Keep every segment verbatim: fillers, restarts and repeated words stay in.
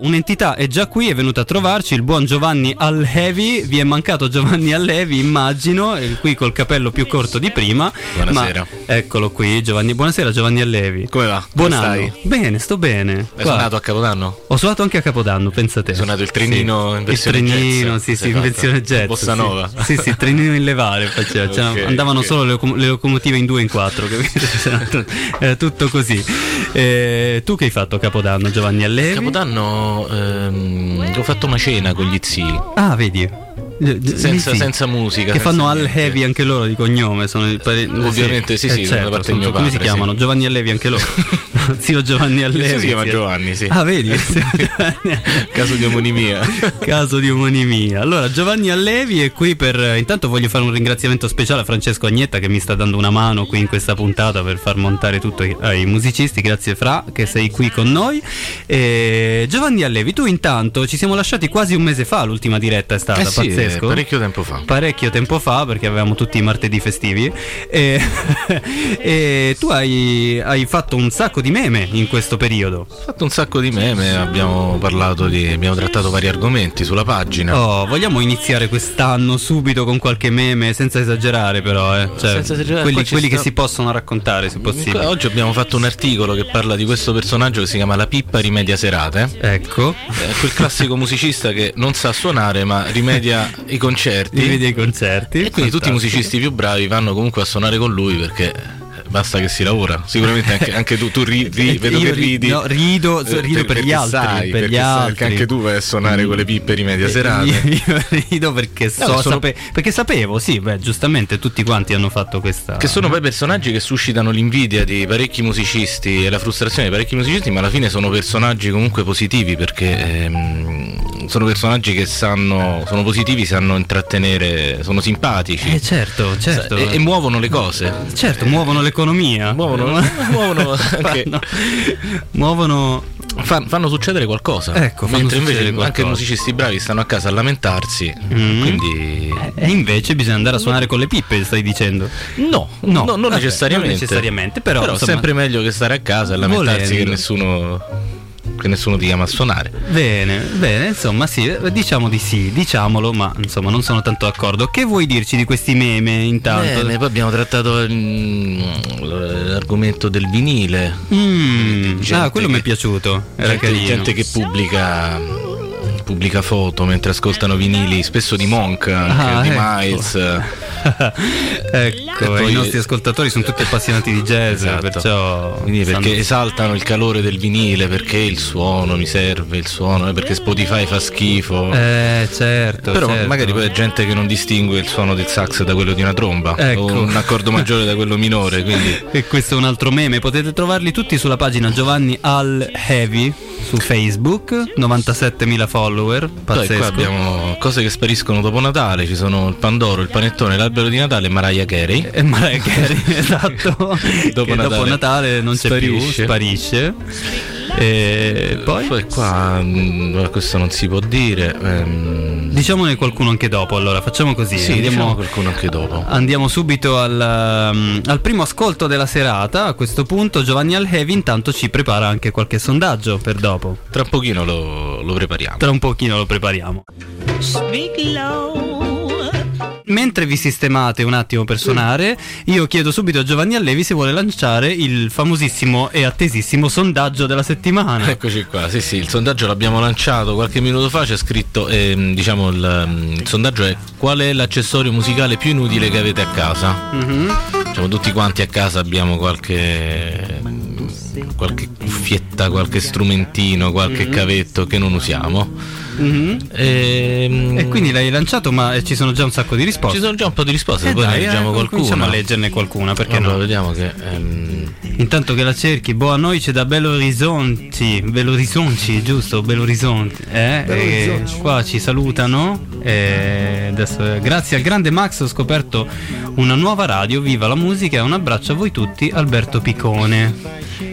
un'entità è già qui, è venuta a trovarci, il buon Giovanni Allevi. Vi è mancato Giovanni Allevi, immagino, qui col capello più corto di prima. Buonasera. Ma eccolo qui, Giovanni. Buonasera Giovanni Allevi. Come va? Buon Come anno. stai? Bene, sto bene. Hai suonato a Capodanno? Ho suonato anche a Capodanno, pensa te. Hai suonato il trenino sì. in versione il trenino, jazz? sì, sì, Hai in versione fatto? jazz. Bossa nova. Sì, sì, sì, il trenino in levare faceva. Okay, cioè, andavano okay. solo le, locom- le locomotive in due e in quattro, capito? Era tutto così. Eh, tu che hai fatto a Capodanno, Giovanni Allevi? Capodanno ehm, ho fatto una cena con gli zii. Ah, vedi? Senza, sì. senza musica. Che senza fanno niente. Allevi anche loro di cognome. Sono i pare- Ovviamente sì, sì, eh, da certo, parte sono, di mio come padre, si chiamano? sì. Giovanni Allevi anche loro. Zio Giovanni Allevi. Si chiama sì. Giovanni, sì. Ah, vedi? Caso di omonimia. Caso di omonimia. Allora, Giovanni Allevi è qui per... Intanto voglio fare un ringraziamento speciale a Francesco Agnetta che mi sta dando una mano qui in questa puntata per far montare tutto ai, ai musicisti. Grazie Fra che sei qui con noi. E Giovanni Allevi, tu intanto ci siamo lasciati quasi un mese fa, l'ultima diretta è stata, Eh sì, pazzesco. parecchio tempo fa. Parecchio tempo fa, perché avevamo tutti i martedì festivi. E, e tu hai, hai fatto un sacco di meme in questo periodo. Ho fatto un sacco di meme, abbiamo parlato di. abbiamo trattato vari argomenti sulla pagina. Oh, vogliamo iniziare quest'anno subito con qualche meme, senza esagerare però, eh. Cioè, Senza esagerare, quelli, qua ci quelli sta- che si possono raccontare, se possibile. Oggi abbiamo fatto un articolo che parla di questo personaggio che si chiama La Pippa rimedia serate. Ecco. È quel classico musicista che non sa suonare ma rimedia i concerti. Rimedia i concerti. E quindi tutti i Fantastico. musicisti più bravi vanno comunque a suonare con lui perché basta che si lavora. Sicuramente anche, anche tu, tu ridi, vedo Io che ri- ridi. no, rido, eh, rido per perché gli altri, sai, per gli perché sai altri. che anche tu vai a suonare con le pippe rimedia serate. Io, io rido perché so, No, sono- sape- perché sapevo, sì, beh, giustamente tutti quanti hanno fatto questa. Che sono poi personaggi che suscitano l'invidia di parecchi musicisti e la frustrazione di parecchi musicisti, ma alla fine sono personaggi comunque positivi perché ehm, sono personaggi che sanno, sono positivi, sanno intrattenere, sono simpatici. Eh certo, certo. E, e muovono le cose. Certo, muovono l'economia. Muovono, muovono anche. Fanno, muovono Fan- fanno succedere qualcosa. Ecco, fanno mentre invece succedere anche qualcosa. musicisti bravi stanno a casa a lamentarsi. Mm. Quindi E invece bisogna andare a suonare con le pippe, stai dicendo? no, No, no, non, vabbè, necessariamente. non necessariamente, però, Però insomma, sempre meglio che stare a casa e lamentarsi volendo. che nessuno che nessuno ti chiama a suonare. Bene, bene, insomma sì, diciamo di sì, diciamolo, ma insomma non sono tanto d'accordo. Che vuoi dirci di questi meme intanto? Bene, poi abbiamo trattato mm, l'argomento del vinile. Mm, Gente ah, quello che- mi è piaciuto, era gente, carino. gente che pubblica pubblica foto mentre ascoltano vinili, spesso di Monk, anche Ah, di ecco. Miles. Ecco, poi- i nostri ascoltatori sono tutti appassionati di jazz, Esatto. perciò Quindi perché sanno- esaltano il calore del vinile, perché il suono mi serve, il suono, eh, perché Spotify fa schifo. Eh, certo, Però certo. magari poi è gente che non distingue il suono del sax da quello di una tromba, Ecco. o un accordo maggiore da quello minore, quindi E questo è un altro meme, potete trovarli tutti sulla pagina Giovanni Al Heavy su Facebook, novantasettemila follower, poi pazzesco. qua abbiamo cose che spariscono dopo Natale, ci sono il Pandoro, il panettone, l'albero di Natale e Mariah Carey. E Mariah Carey, esatto, Dopo che Natale dopo Natale non c'è più, sparisce. sparisce. E poi, Poi qua mh, questo non si può dire. ehm, diciamone qualcuno anche dopo, allora facciamo così, sì, andiamo, diciamo qualcuno anche dopo. andiamo subito al, um, al primo ascolto della serata. A questo punto Giovanni Al Heavy intanto ci prepara anche qualche sondaggio per dopo. Tra un pochino lo, lo prepariamo. Tra un pochino lo prepariamo. Speak low. Mentre vi sistemate un attimo per suonare, io chiedo subito a Giovanni Allevi se vuole lanciare il famosissimo e attesissimo sondaggio della settimana. Eccoci qua, sì sì, il sondaggio l'abbiamo lanciato qualche minuto fa, c'è scritto, ehm, diciamo il, il sondaggio è: qual è l'accessorio musicale più inutile che avete a casa? Mhm. Diciamo tutti quanti a casa abbiamo qualche qualche cuffietta, qualche strumentino, qualche Mm-hmm. cavetto che non usiamo. Mhm. Ehm, E quindi l'hai lanciato, ma eh, ci sono già un sacco di risposte. ci sono già un po' di risposte, Eh poi dai, ne leggiamo eh, qualcuna. cominciamo a leggerne qualcuna, perché Allora, no? vediamo che ehm, Intanto che la cerchi, boh, a noi c'è da Belo Horizonti, Belo Horizonti, giusto? Belo Horizonti, eh? E qua ci salutano. E adesso, eh, grazie al grande Max ho scoperto una nuova radio, viva la musica, e un abbraccio a voi tutti, Alberto Picone.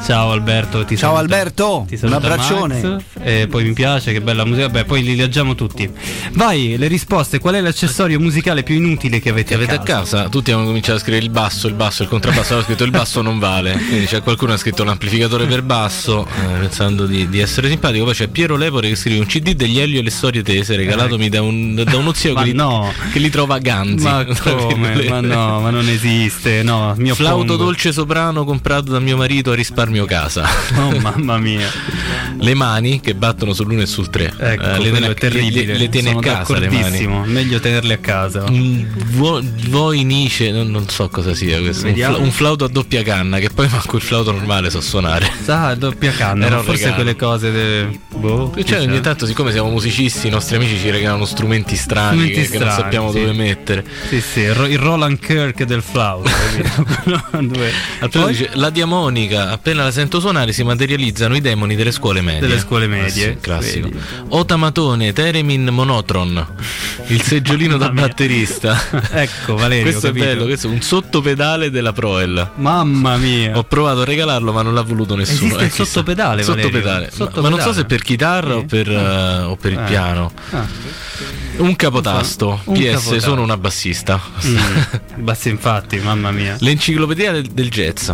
Ciao Alberto, ti Ciao saluta. Alberto, Ti saluta un abbraccione. Max. E poi mi piace, che bella musica. Beh, poi li leggiamo tutti. Vai, le risposte. Qual è l'accessorio musicale più inutile che avete, Che avete a a casa? casa? Tutti hanno cominciato a scrivere il basso, il basso, il contrabbasso. Hanno scritto il basso non vale. Quindi c'è qualcuno che ha scritto l'amplificatore per basso, eh, pensando di, di essere simpatico. Poi c'è Piero Lepore che scrive un C D degli Elio e le storie tese, regalatomi da, un, da uno zio Ma che, li, no. che li trova ganzi. Ma come? Ma no, ma non esiste. No, mio Flauto pongo. dolce soprano comprato da mio marito a risparmio casa. Oh mamma mia. Le mani che battono sull'uno e sul tre. Ecco, Eh, le, quello le, è terribile. le, le tiene Sono a casa le mani. d'accordissimo. Meglio tenerle a casa. Un vo- Voinice, non, non so cosa sia questo. Un, Vediamo. fla- un flauto a doppia canna, che poi manco il flauto normale so suonare. Sa, doppia canna. Era ma un forse regalo. quelle cose. De... Boh. Cioè, chissà. ogni tanto, siccome siamo musicisti, i nostri amici ci regalano strumenti strani, Strumenti che, che non strani, sappiamo sì. dove mettere. Sì, sì, il Ro- il Roland Kirk del flauto. capito? Due. Alfredo Poi- dice: la diamonica, appena la sento suonare, si materializzano i demoni delle scuole medie. Delle scuole medie, Eh sì, classico. vedi. Otamatone, Theremin Monotron, il seggiolino da Mamma mia. batterista. Ecco, Valerio, Questo è capito? bello, questo è un sottopedale della Proel. Mamma mia. Ho provato a regalarlo, ma non l'ha voluto nessuno. Esiste Eh, il chissà. sottopedale, Valerio? Sottopedale. Sottopedale. Ma non so se per chitarra Sì. o per, eh, o per il Eh. piano. Ah. Un capotasto. Un P S, capotasto. sono una bassista. Mm. Basta, infatti, mamma mia. L'enciclopedia del, del jazz.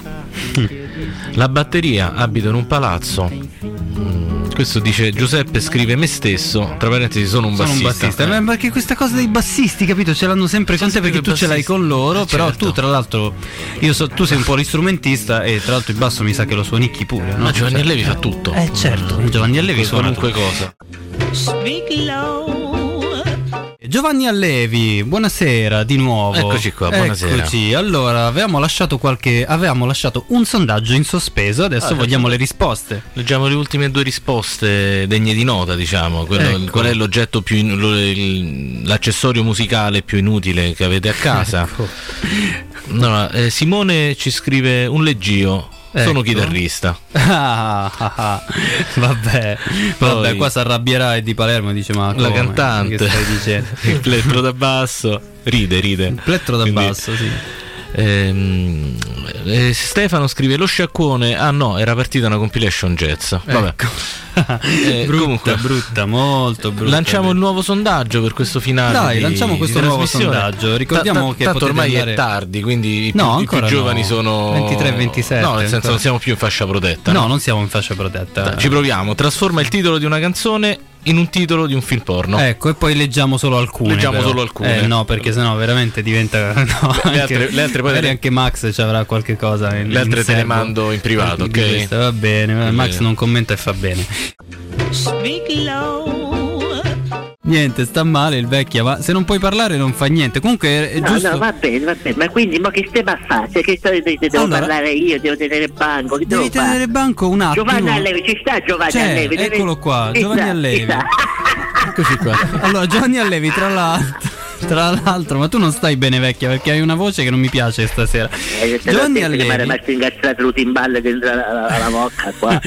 La batteria, abito in un palazzo. Mm, Questo dice Giuseppe, scrive me stesso. Tra parentesi, sono un Sono un bassista. bassista, Eh. ma perché questa cosa dei bassisti, capito? Ce l'hanno sempre con te perché tu ce l'hai con loro. Però Certo. tu, tra l'altro, io so, tu sei un po' l'istrumentista e tra l'altro il basso mi sa che lo suonicchi pure, no? Ma Giovanni Cioè- Allevi fa tutto. Eh certo, Giovanni Allevi suona qualunque cosa. Speak low. Giovanni Allevi, buonasera di nuovo. Eccoci qua, buonasera. Eccoci. Allora, avevamo lasciato qualche avevamo lasciato un sondaggio in sospeso, adesso Ah, vogliamo le risposte. Leggiamo le ultime due risposte degne di nota, diciamo. Quello- Ecco. Qual è l'oggetto più in- lo- il- l'accessorio musicale più inutile che avete a casa? Ecco. No, eh, Simone ci scrive un leggio. Sono Ecco. chitarrista. Ah, ah, ah. Vabbè, vabbè, Poi- qua si arrabbierà e di Palermo dice ma La come? cantante. Che stai dicendo? Il plettro da basso. Ride, ride. Il plettro da Quindi- basso, sì. Ehm, eh, Stefano scrive lo sciacquone. Ah no, era partita una compilation jazz. Vabbè. Ecco. Eh, brutta, comunque, brutta, molto brutta. lanciamo il nuovo sondaggio per questo finale. Dai, di- lanciamo questo di nuovo trasmissione. sondaggio. Ricordiamo Ta- ta- che tanto potete ormai andare- è tardi, quindi i più, No, i più ancora giovani no. sono ventitré ventisette, No, nel senso ancora. non siamo più in fascia protetta. No, non siamo in fascia protetta. Ci proviamo. Trasforma il titolo di una canzone in un titolo di un film porno. Ecco, e poi leggiamo solo alcune. Leggiamo però. solo alcune. Eh, no, perché sennò veramente diventa. No, Le altre- le altre poi magari te le- anche Max ci avrà qualche cosa. In, Le altre in te le serbo. mando in privato, Di ok? questa, va bene, Va Max bene. non commenta e fa bene. Speak low. Niente, sta male il vecchio, ma se non puoi parlare non fa niente. Comunque è, è No, giusto. no, va bene, va bene, ma quindi ma che stiamo a fare? Cioè, che sto, de- de- devo Allora, parlare io, devo tenere banco, che Devi devo fare? tenere banco un attimo. Giovanni Allevi, ci sta Giovanni C'è, Allevi? Deve- eccolo qua, ci Giovanni sta, ci Allevi. sta. Eccoci qua. Allora, Giovanni Allevi, tra l'altro, tra l'altro, ma tu non stai bene vecchia perché hai una voce che non mi piace stasera. Eh, se Giovanni non senti che mi è Allevi rimasto incazzato lo timballo dentro la, la, la, la bocca qua.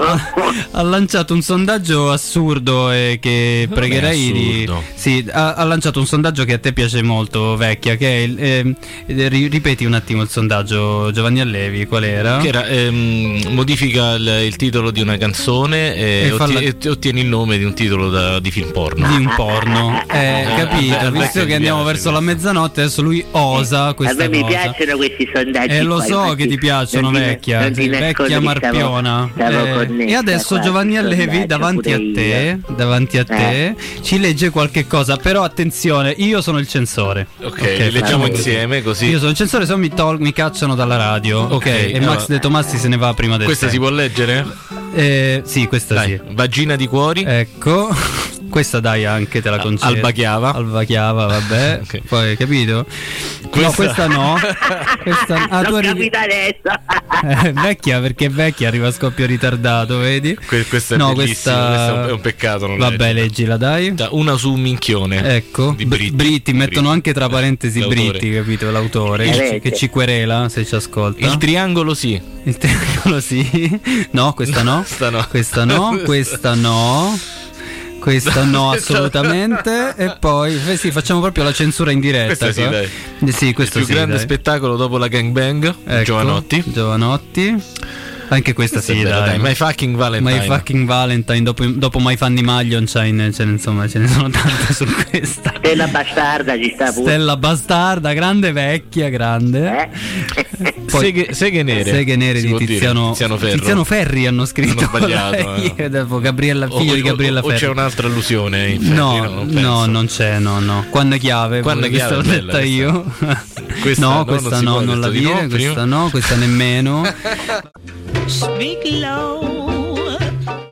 ha lanciato un sondaggio assurdo e che Non è pregherei di assurdo. sì, ha, ha lanciato un sondaggio che a te piace molto, vecchia, che è il, ehm, eh, ri- ripeti un attimo il sondaggio, Giovanni Allevi, qual era? Che era ehm, modifica il, il titolo di una canzone e, E falla- ottie- e ottieni il nome di un titolo da- di film porno. Di un porno, eh, capito? al Visto vecchio che gli andiamo piace verso la mezzanotte, adesso lui osa A questa me mi cosa. piacciono questi sondaggi. Eh, lo qua, so infatti che ti piacciono, non ti- vecchia, non ti sei nascondo vecchia che marpiona. stavo- stavo Eh, connessa e adesso qua, Giovanni sul Allevi sondaggio davanti a pure te, io. davanti a te, Eh. ci legge qualche cosa, però attenzione, io sono il censore. Ok, facciamo leggiamo così. insieme così. Io sono il censore, se no mi, tol- mi cacciano dalla radio. Ok, Ok, e allora- Max De Tomassi se ne va prima del Questa si tempo. può leggere? Eh, sì, questa Dai, sì. vagina di cuori. Ecco, questa dai anche te la concedo. Alba Chiava. Alba Chiava, vabbè. Ok. Poi, capito? Questa- No, questa no. Questa... Ah, tu L'ho arrivi... capito adesso. Eh, vecchia perché è vecchia, arriva a scoppio ritardato, vedi? Que- questa è no, bellissima, questa... questo è un- è un peccato non Vabbè, leggerla. leggila, dai. Da- Una su un minchione. Ecco, Di Br- Britti. Britti, mettono Britti. anche tra parentesi L'autore. Britti, capito? L'autore Eh, che, legge. che ci querela se ci ascolta. Il triangolo sì. Il triangolo sì. No, questa no. Questa no. Questa no, questa no. Questa no, assolutamente. E poi eh sì, facciamo proprio la censura in diretta. Questa sì, qua. dai. Eh, sì, questo Il più sì, grande dai. spettacolo dopo la gangbang. Ecco, Giovanotti. Giovanotti. Anche questa sì, Vero, dai. dai, My Fucking Valentine. My Fucking Valentine, dopo, dopo My Funny Maglion ce ne, ce ne, insomma, ce ne sono tante su questa. Stella Bastarda ci sta pure. Stella Bastarda, grande vecchia, grande. Eh? Poi, seghe, seghe nere. Seghe nere si di può dire, Tiziano, Tiziano Ferro. Tiziano Ferri hanno scritto. Hanno sbagliato, lei, eh. dopo Gabriella, figlio o, di Gabriella o, o Ferri. c'è un'altra allusione in Ferri? No, non no, penso. non c'è, no, no. Quando è chiave? Quando è questa chiave, l'ho bella, detta io. Questa no, no, questa non si no, può, non la detto di dire, no, questa prima. no, questa nemmeno. Speak low.